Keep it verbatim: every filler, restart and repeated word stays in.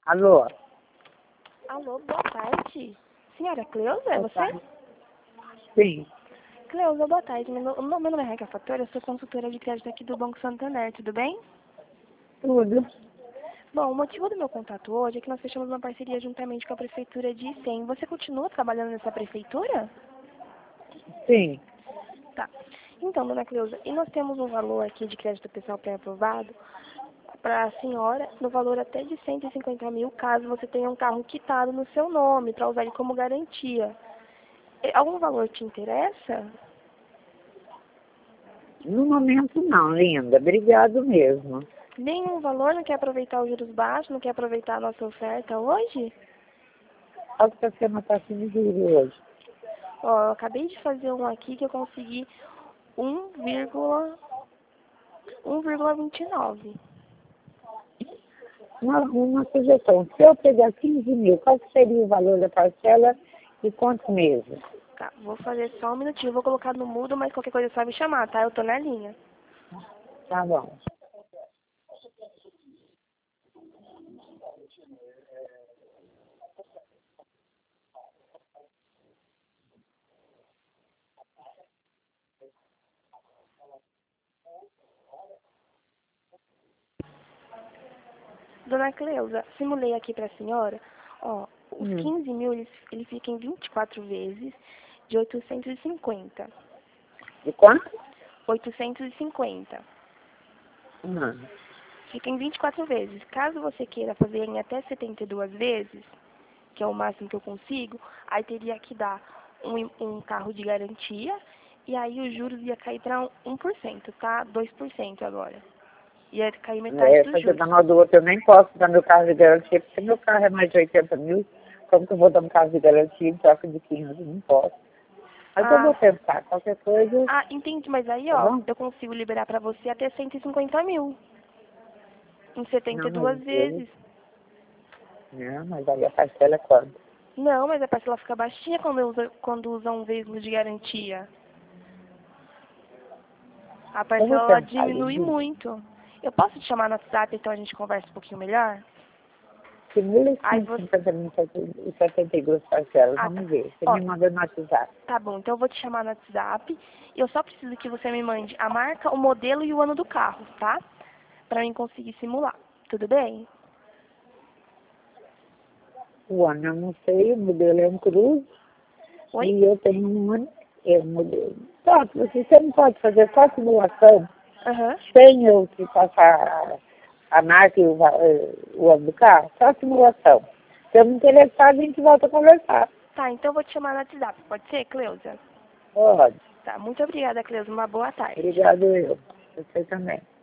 Alô? Alô, boa tarde. Senhora Cleusa, é Boa você? tarde. Sim. Cleusa, boa tarde. Meu, no- meu nome é Reca Fatora, eu sou consultora de crédito aqui do Banco Santander, tudo bem? Tudo. Bom, o motivo do meu contato hoje é que nós fechamos uma parceria juntamente com a Prefeitura de Icém. Você continua trabalhando nessa prefeitura? Sim. Tá. Então, dona Cleusa, e nós temos um valor aqui de crédito pessoal pré-aprovado para a senhora, no valor até de cento e cinquenta mil, caso você tenha um carro quitado no seu nome, para usar ele como garantia. E algum valor te interessa? No momento não, linda. Obrigado mesmo. Nenhum valor, não quer aproveitar os juros baixos, não quer aproveitar a nossa oferta hoje? Qual que está sendo a taxa de juros hoje? Ó, eu acabei de fazer um aqui que eu consegui um vírgula vinte e nove. Uma, uma sugestão. Se eu pegar quinze mil, qual que seria o valor da parcela e quantos meses? Tá, vou fazer só um minutinho, vou colocar no mudo, mas qualquer coisa é só me chamar, tá? Eu tô na linha. Tá bom. Dona Cleusa, simulei aqui pra senhora, ó, os Hum. quinze mil, ele, ele fica em vinte e quatro vezes de oitocentos e cinquenta. De quanto? oitocentos e cinquenta. Hum. Fica em vinte e quatro vezes. Caso você queira fazer em até setenta e duas vezes, que é o máximo que eu consigo, aí teria que dar um, um carro de garantia, e aí os juros ia cair para um por cento, tá? dois por cento agora. Ia cair metade É, dos fazer da juros. mão do outro, eu nem posso dar meu carro de garantia, porque meu carro é mais de oitenta mil. Como que eu vou dar um carro de garantia em troca de quinze? Não posso. Mas eu Ah, vou tentar. Qualquer coisa, ah, entendi, mas aí, tá ó, bom? eu consigo liberar para você até cento e cinquenta mil, em setenta Não, e mas duas eu... vezes. Não, mas aí a parcela é quanto? Não, mas a parcela fica baixinha quando usa, quando usa um veículo de garantia. A Eu vou parcela ela tentar, diminui Lili. muito. Eu posso te chamar no WhatsApp, então a gente conversa um pouquinho melhor? Simula Aí sim, você... cinquenta mil e setenta e duas parcelas. Ah, tá. Vamos ver. Você Ó, me manda no WhatsApp. tá bom, então eu vou te chamar no WhatsApp. Eu só preciso que você me mande a marca, o modelo e o ano do carro, tá? Pra mim conseguir simular. Tudo bem? O ano eu não sei, o modelo é um Cruze. Oi? E eu tenho um ano, é um modelo. Só que você você não pode fazer só simulação Aham. sem eu te passar a marca e o, va- eh, o ano do carro. Só simulação. Se eu me interessar, a gente volta a conversar. Tá, então eu vou te chamar no WhatsApp. Pode ser, Cleusa? Pode. Tá, muito obrigada, Cleusa. Uma boa tarde. Obrigado eu. Você também.